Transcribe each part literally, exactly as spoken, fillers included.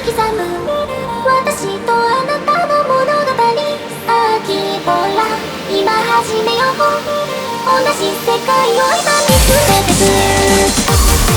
刻む私とあなたの物語。秋ほら今始めよう、同じ世界を今見つめてく。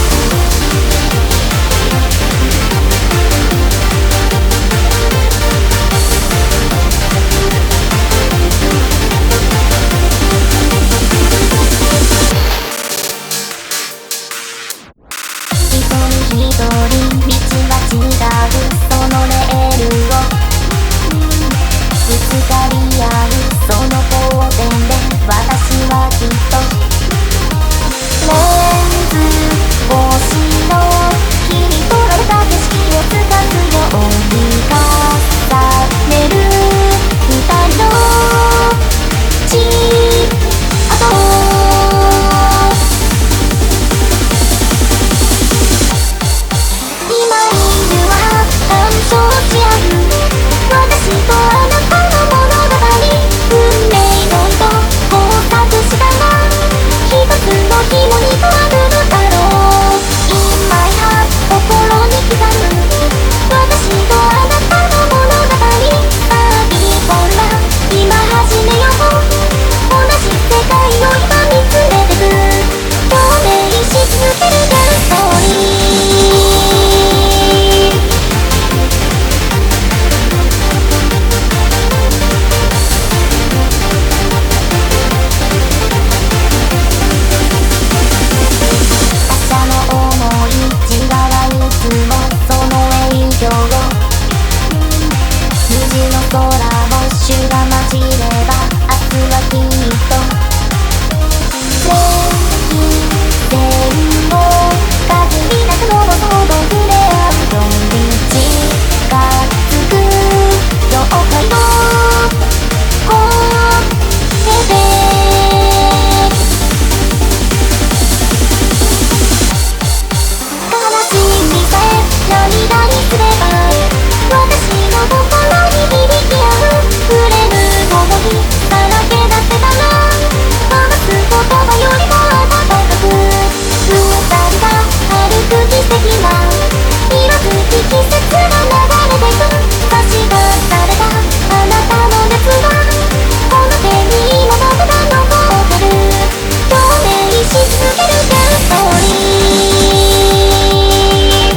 一人道が違うそのレールをぶつかり合うその交点で私はきっとレンズ越しの切り取られた景色をつかむように重ねる二人の血跡。空もシュが混じれば明日はきっと全線を限りなくのほど触れ合うように近づく妖怪の声で悲しみさえ涙にすれば私の心に響き合う触れる想いさらけ出せたら話す言葉よりも温かく二人が歩く奇跡な色づき季節が流れてく差し出されたあなたの熱はこの手に今もまだ残ってる共鳴し続けるデュストーリー。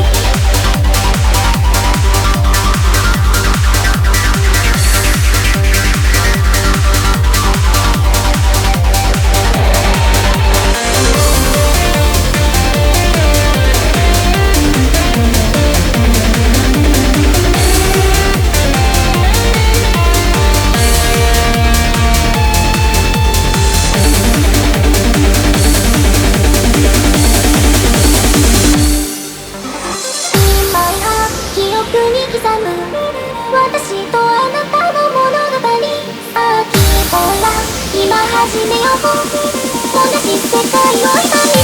私とあなたの物語。秋ほら今始めよう、同じ世界を今